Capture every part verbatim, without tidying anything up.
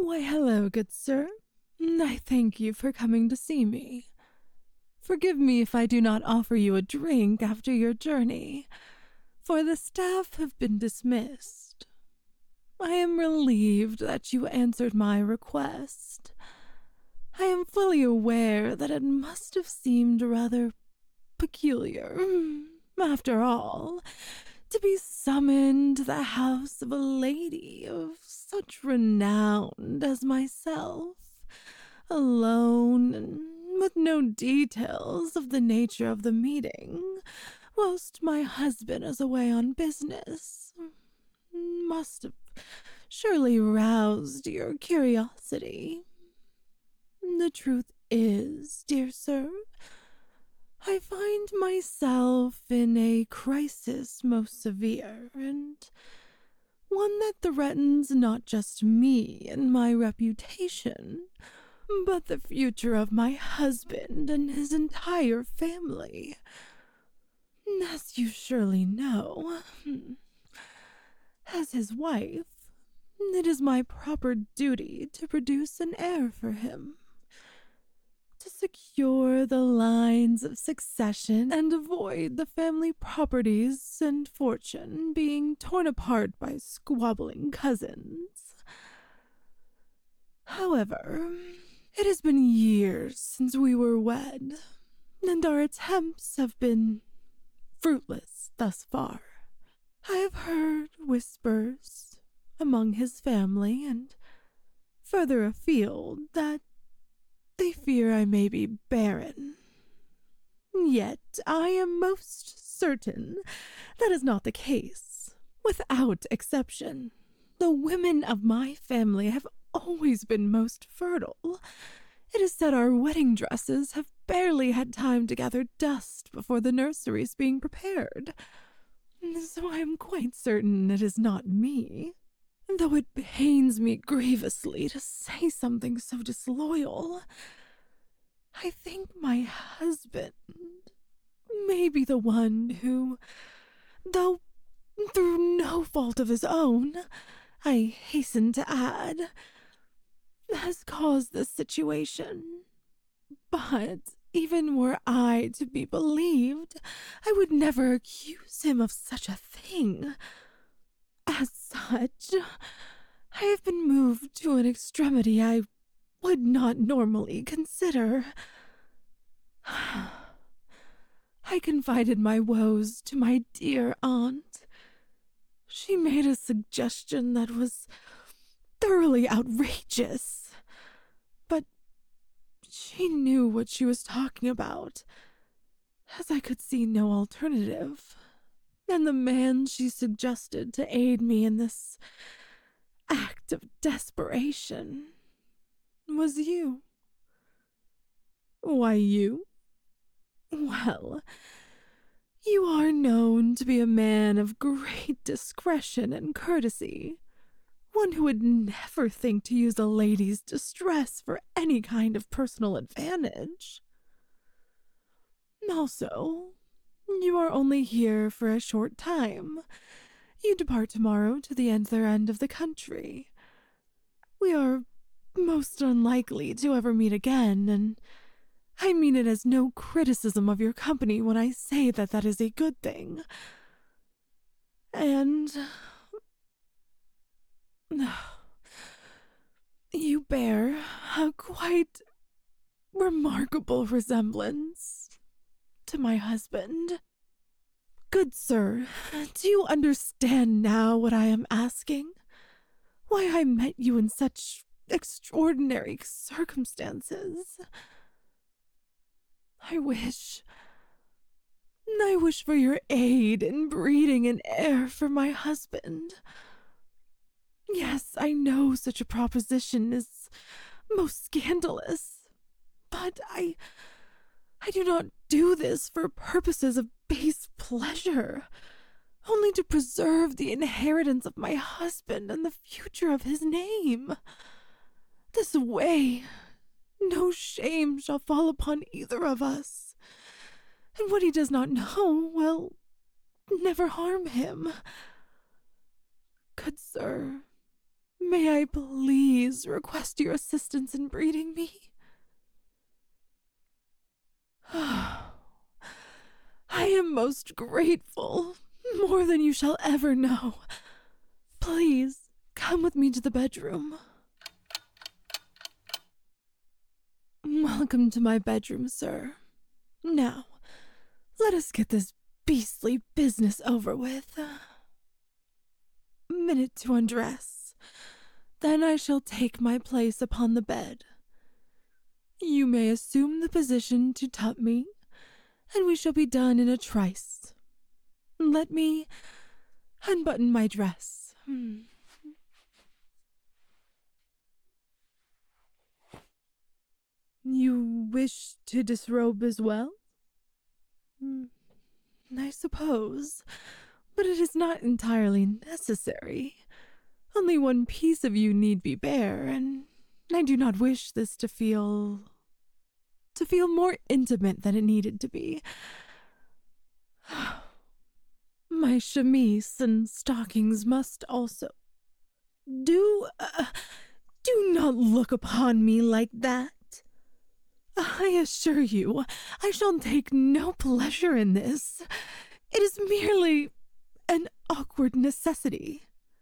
Why, hello, good sir. I thank you for coming to see me. Forgive me if I do not offer you a drink after your journey, for the staff have been dismissed. I am relieved that you answered my request. I am fully aware that it must have seemed rather peculiar, after all, to be summoned to the house of a lady of such renown as myself, alone and with no details of the nature of the meeting, whilst my husband is away on business. Must have surely roused your curiosity. The truth is, dear sir, I find myself in a crisis most severe, and one that threatens not just me and my reputation, but the future of my husband and his entire family. As you surely know, as his wife, it is my proper duty to produce an heir for him, to secure the lines of succession and avoid the family properties and fortune being torn apart by squabbling cousins. However, it has been years since we were wed, and our attempts have been fruitless thus far. I have heard whispers among his family and further afield that they fear I may be barren. Yet I am most certain that is not the case. Without exception, the women of my family have always been most fertile. It is said our wedding dresses have barely had time to gather dust before the nursery's being prepared. So I am quite certain it is not me, though it pains me grievously to say something so disloyal. I think my husband may be the one who, though through no fault of his own, I hasten to add, has caused this situation. But even were I to be believed, I would never accuse him of such a thing. As such, I have been moved to an extremity I would not normally consider. I confided my woes to my dear aunt. She made a suggestion that was thoroughly outrageous, but she knew what she was talking about, as I could see no alternative. And the man she suggested to aid me in this act of desperation was you. Why you? Well, you are known to be a man of great discretion and courtesy, one who would never think to use a lady's distress for any kind of personal advantage. Also, you are only here for a short time. You depart tomorrow to the other end of the country. We are most unlikely to ever meet again, and I mean it as no criticism of your company when I say that that is a good thing. And you bear a quite remarkable resemblance to my husband. Good sir, do you understand now what I am asking? Why I met you in such extraordinary circumstances? I wish, I wish for your aid in breeding an heir for my husband. Yes, I know such a proposition is most scandalous, but I, I do not do this for purposes of base pleasure, only to preserve the inheritance of my husband and the future of his name. This way, no shame shall fall upon either of us, and what he does not know will never harm him. Good sir, may I please request your assistance in breeding me? I am most grateful, more than you shall ever know. Please, come with me to the bedroom. Welcome to my bedroom, sir. Now, let us get this beastly business over with. Minute to undress. Then I shall take my place upon the bed. You may assume the position to tup me, and we shall be done in a trice. Let me unbutton my dress. Hmm. You wish to disrobe as well? Hmm. I suppose, but it is not entirely necessary. Only one piece of you need be bare, and I do not wish this to feel... to feel more intimate than it needed to be. My chemise and stockings must also... Do... Uh, do not look upon me like that. I assure you, I shall take no pleasure in this. It is merely an awkward necessity.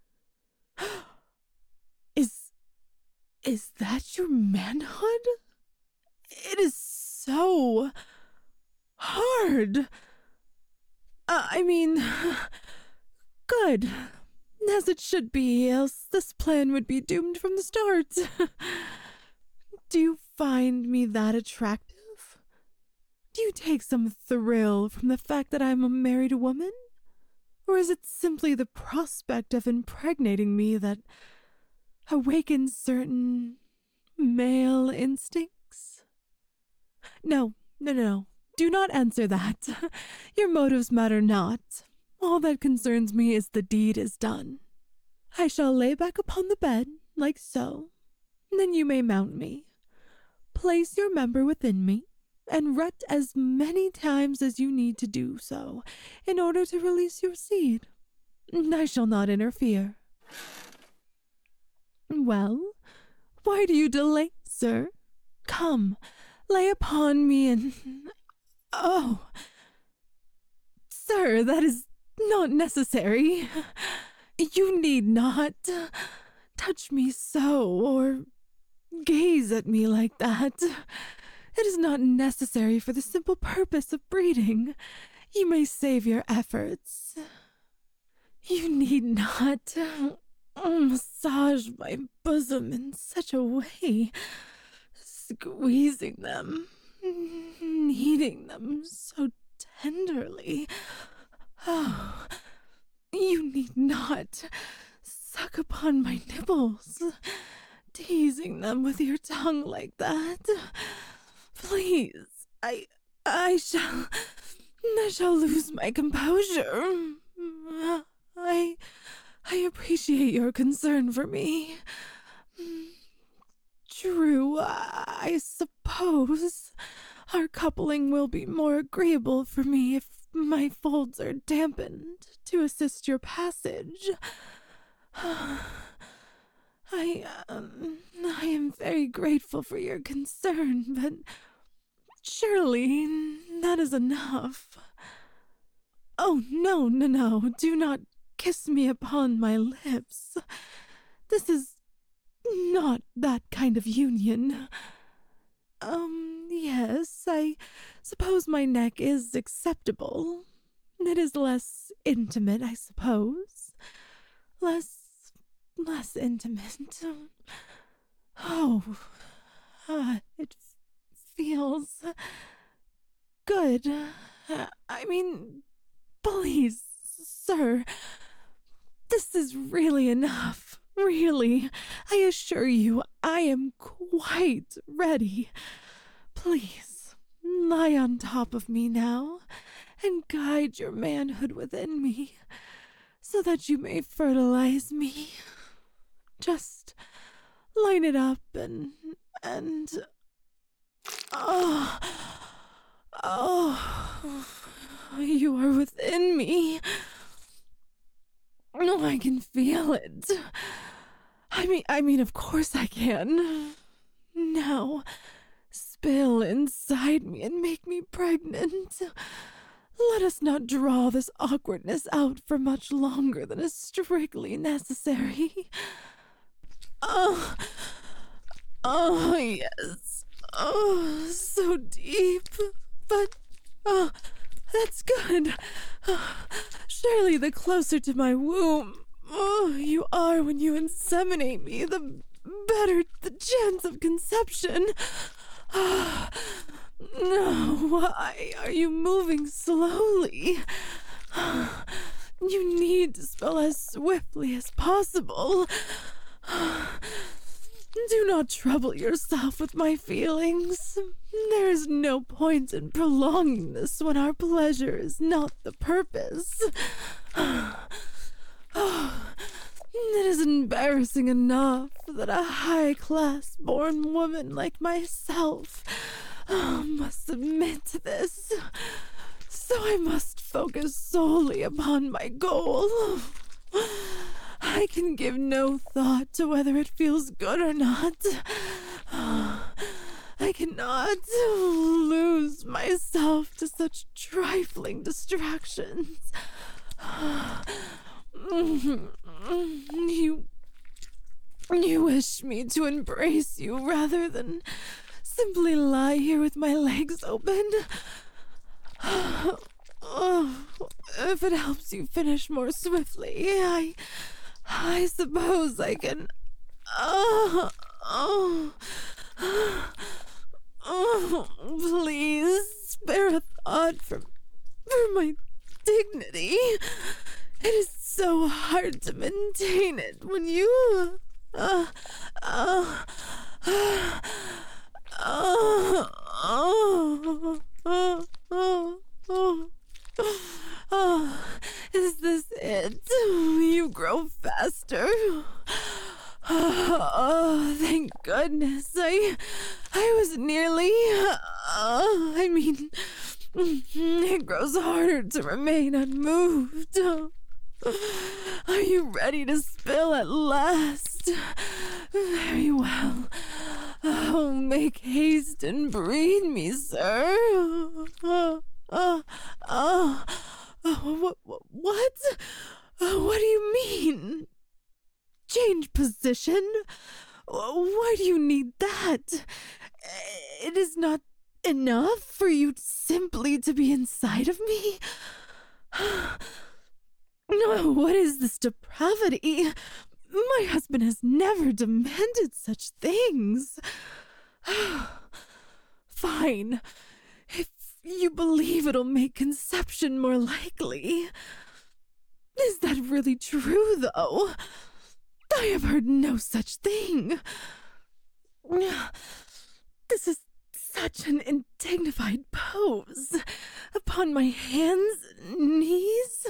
Is... is that your manhood? It is so... hard. Uh, I mean... good. As it should be, else this plan would be doomed from the start. Do you find me that attractive? Do you take some thrill from the fact that I am a married woman? Or is it simply the prospect of impregnating me that awakens certain male instincts? No, no, no, do not answer that. Your motives matter not. All that concerns me is the deed is done. I shall lay back upon the bed, like so. Then you may mount me. Place your member within me, and rut as many times as you need to do so, in order to release your seed. I shall not interfere. Well, why do you delay, sir? Come, lay upon me and... Oh! Sir, that is not necessary. You need not touch me so, or gaze at me like that. It is not necessary for the simple purpose of breeding. You may save your efforts. You need not massage my bosom in such a way, squeezing them, kneading them so tenderly. Oh, you need not suck upon my nipples, teasing them with your tongue like that. Please, I, I shall, I shall lose my composure. I, I appreciate your concern for me. True, I suppose our coupling will be more agreeable for me if my folds are dampened to assist your passage. I, um, I am very grateful for your concern, but surely that is enough. Oh, no, no, no, do not kiss me upon my lips. This is not that kind of union. Um, yes, I suppose my neck is acceptable. It is less intimate, I suppose. Less, less intimate. Oh, uh, it feels good. Uh, I mean, please, sir, this is really enough. Really, I assure you, I am quite ready. Please, lie on top of me now, and guide your manhood within me, so that you may fertilize me. Just line it up and, and, oh, oh, you are within me. Oh, I can feel it. I mean, I mean, of course I can. Now, spill inside me and make me pregnant. Let us not draw this awkwardness out for much longer than is strictly necessary. Oh, oh, yes. Oh, so deep. But, oh, that's good. Oh, surely the closer to my womb oh, you are when you inseminate me, the better the chance of conception. Oh, no, why are you moving slowly? You need to spell as swiftly as possible. Do not trouble yourself with my feelings. There is no point in prolonging this when our pleasure is not the purpose. Oh, it is embarrassing enough that a high-class born woman like myself oh, must submit to this. So I must focus solely upon my goal. I can give no thought to whether it feels good or not. I cannot lose myself to such trifling distractions. You, you wish me to embrace you rather than simply lie here with my legs open. Oh, if it helps you finish more swiftly, I, I suppose I can. Oh, oh, oh, please spare a thought for, for my dignity. It is so hard to maintain it when you. Uh, uh, uh, oh, oh, oh, oh, oh. Oh, is this it? You grow faster. Oh, thank goodness. I, I was nearly. Uh, I mean, it grows harder to remain unmoved. Are you ready to spill at last? Very well. Oh, make haste and breed me, sir. Oh, oh, oh, oh what, what? Oh, what do you mean? Change position? Why do you need that? It is not enough for you simply to be inside of me? No, what is this depravity? My husband has never demanded such things. Fine. If you believe it'll make conception more likely. Is that really true, though? I have heard no such thing. This is such an undignified pose. Upon my hands and knees.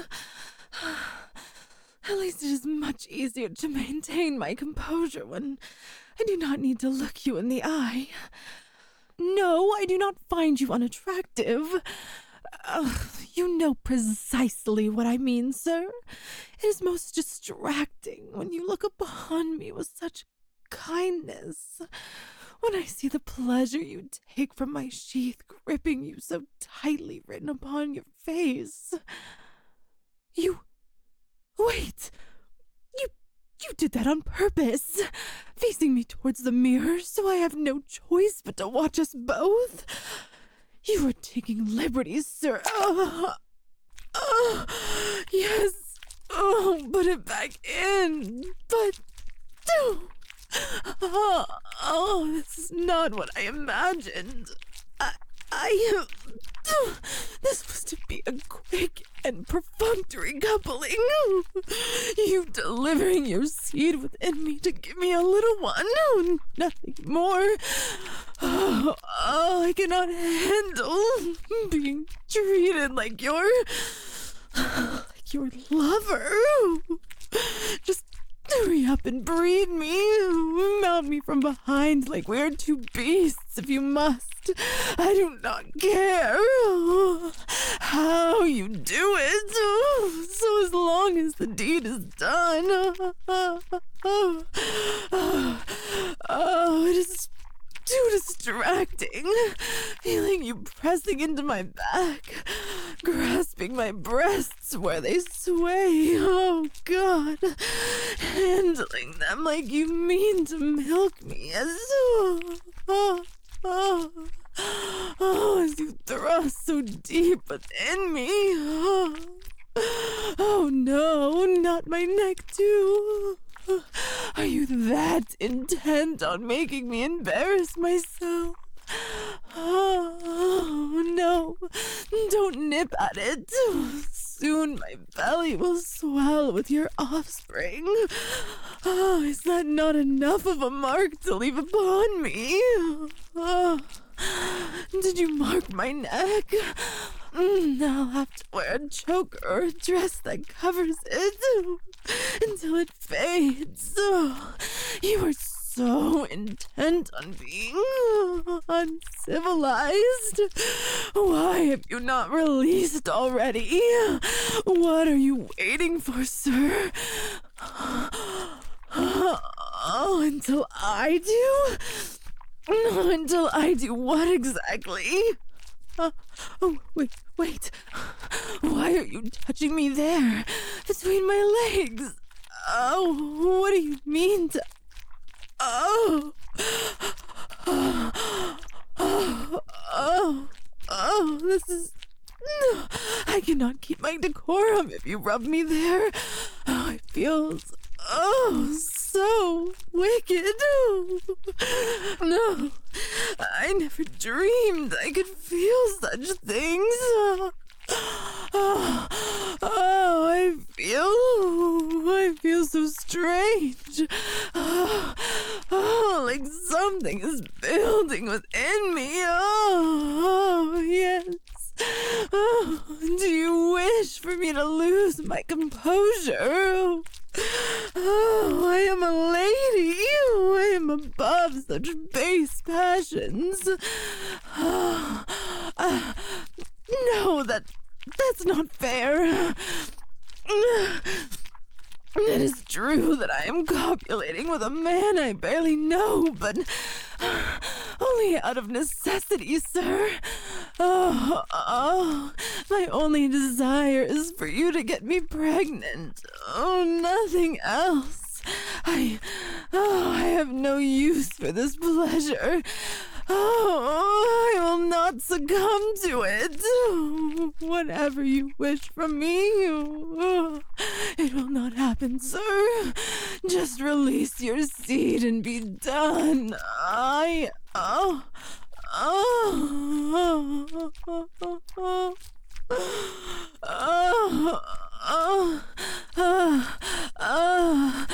At least it is much easier to maintain my composure when I do not need to look you in the eye. No, I do not find you unattractive. Uh, you know precisely what I mean, sir. It is most distracting when you look upon me with such kindness. When I see the pleasure you take from my sheath gripping you so tightly written upon your face. You... Wait! You... you did that on purpose, facing me towards the mirror so I have no choice but to watch us both. You are taking liberties, sir. Oh, oh, yes. Oh, put it back in. But, oh, oh, oh, this is not what I imagined. I, I, oh, this was to be a quick and perfunctory coupling. You delivering your seed within me to give me a little one, nothing more. Oh, oh, I cannot handle being treated like your, like your lover. Just Hurry up and breed me. Mount me from behind like we are two beasts if you must. I do not care how you do it, so as long as the deed is done. Oh, it is too distracting. Feeling you pressing into my back, grasping my breasts where they sway. Oh, God. Handling them like you mean to milk me. As, oh, oh, oh, oh, as you thrust so deep within me. Oh, oh no, not my neck, too. Are you that intent on making me embarrass myself? Oh, no. Don't nip at it. Soon my belly will swell with your offspring. Oh, is that not enough of a mark to leave upon me? Oh, did you mark my neck? Mm, I'll have to wear a choker or a dress that covers it until it fades. Oh, you are so intent on being uncivilized. Why have you not released already? What are you waiting for, sir? Oh, until I do? Until I do what exactly? Uh, oh, wait, wait. Why are you touching me there, between my legs? Oh, what do you mean to... Oh, oh, oh, oh, oh, this is... No, I cannot keep my decorum if you rub me there. Oh, it feels... Oh, so wicked. No, I never dreamed I could feel such things. Oh, oh, I feel, I feel so strange. Oh, oh, like something is building within me. Oh, oh yes. Oh, do you wish for me to lose my composure? Oh, I am a lady. I am above such base passions. Oh, uh, no, that that's not fair. It is true that I am copulating with a man I barely know, but only out of necessity, sir. Oh, oh, my only desire is for you to get me pregnant. Oh, nothing else. I, oh, I have no use for this pleasure. Oh, I will not succumb to it. Whatever you wish from me, oh, it will not happen, sir. Just release your seed and be done. I, oh, oh, oh, oh, oh, oh, oh, oh, oh,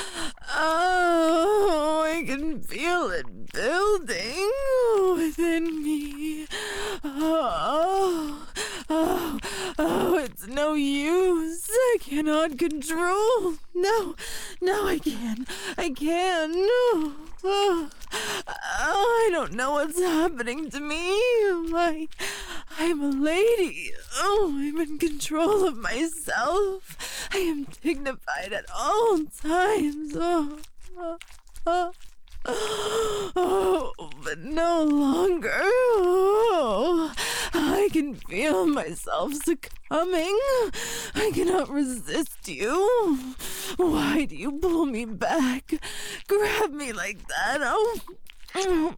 oh, I can feel it building within me. Oh, oh, oh, it's no use. I cannot control. No, no, I can. I can. No. Oh, oh, I don't know what's happening to me. I, I'm a lady. Oh, I'm in control of myself. I am dignified at all times. Oh, oh, oh. Oh, but no longer. Oh, I can feel myself succumbing. I cannot resist you. Why do you pull me back? Grab me like that. Oh.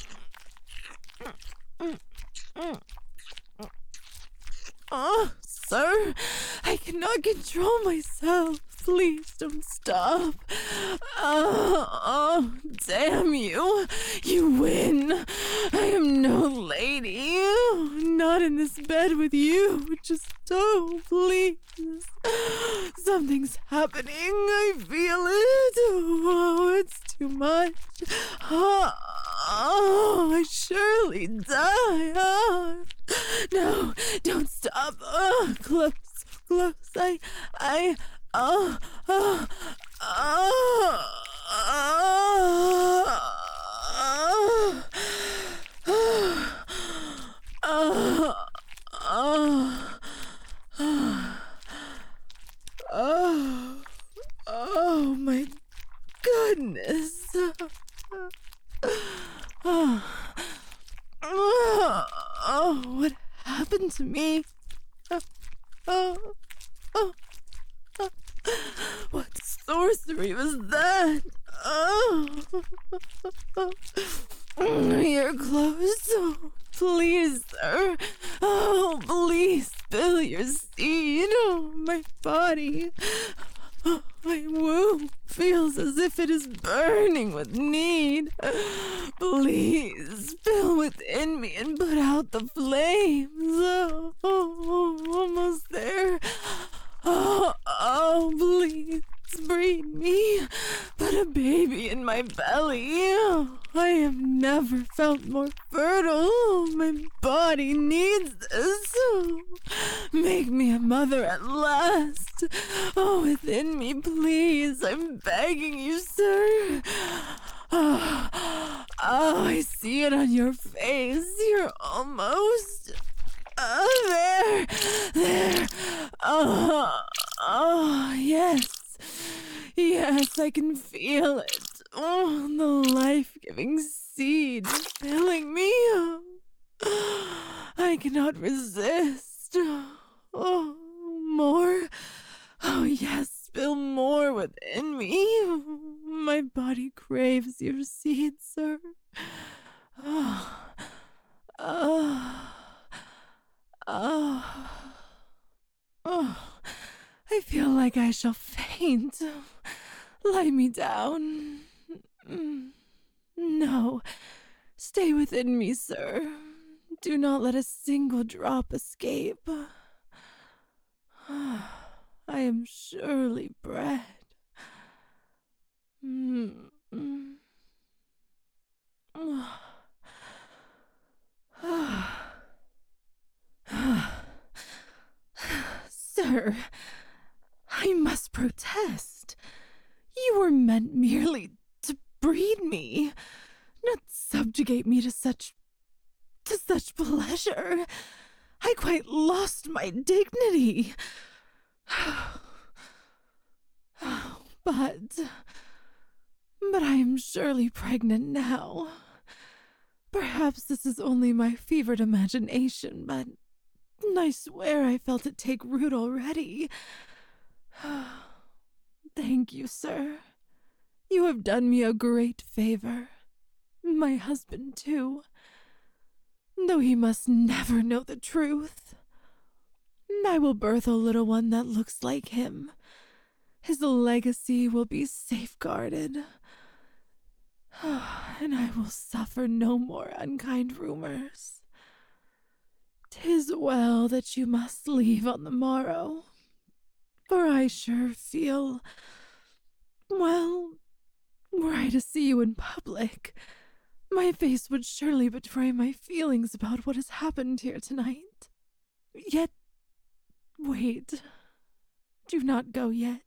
Oh, sir, I cannot control myself. Please don't stop. Oh, oh, damn you. You win. I am no lady. Not in this bed with you. Just oh, please. Something's happening. I feel it. Oh, it's too much. Oh, oh I surely die. Oh. No, don't stop. Oh, close, close. I, I, oh, oh, Oh, oh, oh, oh, oh, oh, oh my goodness. Oh, oh, oh, what happened to me? Oh, oh, oh, oh. What sorcery was that? Oh, you're close. Oh, please, sir. Oh, please spill your seed. Oh, my body. Oh, my womb feels as if it is burning with need. Please spill within me and put out the flames. Oh, oh, oh, almost there. Oh, oh, please breed me. Put a baby in my belly. Oh, I have never felt more fertile. Oh, my body needs this. Oh, make me a mother at last. Oh, within me, please. I'm begging you, sir. Oh, oh, I see it on your face. You're almost... Oh, there, there. Oh, oh, yes. Yes, I can feel it. Oh, the life-giving seed filling me. Oh, I cannot resist. Oh, more. Oh, yes, spill more within me. My body craves your seed, sir. Oh, oh. Oh, oh, I feel like I shall faint. Lie me down. No, stay within me, sir. Do not let a single drop escape. I am surely bred. Sir, I must protest. You were meant merely to breed me, not subjugate me to such... to such pleasure. I quite lost my dignity. But... but I am surely pregnant now. Perhaps this is only my fevered imagination, but I swear I felt it take root already. Thank you, sir. You have done me a great favor. My husband, too. Though he must never know the truth. I will birth a little one that looks like him. His legacy will be safeguarded. And I will suffer no more unkind rumors. 'Tis well that you must leave on the morrow, for I sure feel... well, were I to see you in public, my face would surely betray my feelings about what has happened here tonight. Yet, wait, do not go yet.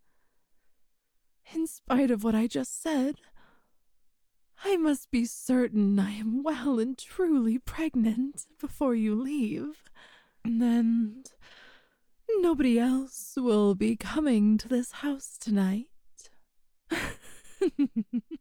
In spite of what I just said, I must be certain I am well and truly pregnant before you leave. And nobody else will be coming to this house tonight.